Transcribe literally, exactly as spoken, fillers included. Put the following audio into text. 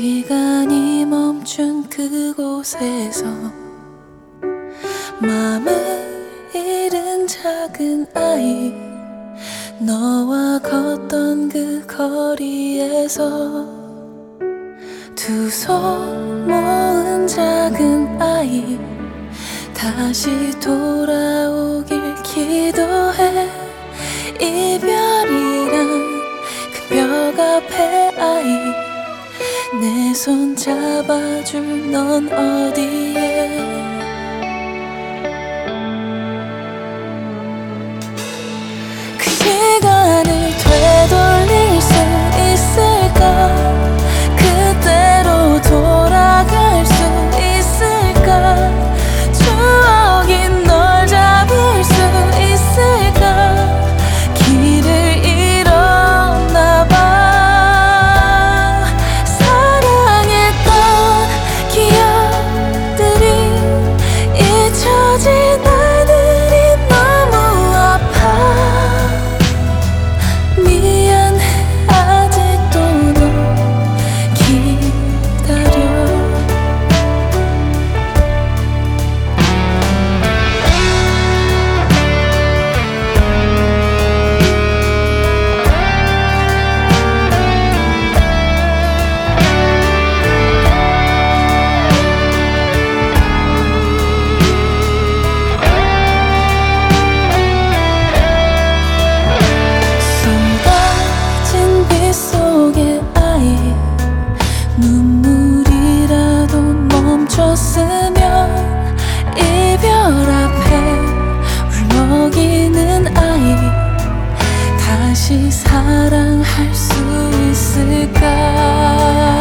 시간이 멈춘 그곳에서 맘을 잃은 작은 아이, 너와 걷던 그 거리에서 두 손 모은 작은 아이, 다시 돌아오길 기도해. 이별이란 그 벽 앞에 아이, 내 손 잡아줄 넌 어디에. 그 시간을 되돌릴 수 있을까? 그대로 돌아갈 수 있을까? 추억이 널 잡을 수 있을까? 길을 잃었나 봐. 사랑했던 기억들이 잊혀진 날들이 너무 아파. 미안해, 아직도 너 기다려. 쏟아진 빛 속의 아이, 눈물이라도 멈췄으면. 이별 앞에 울먹이는 아이, 다시 사랑할 수 있을까?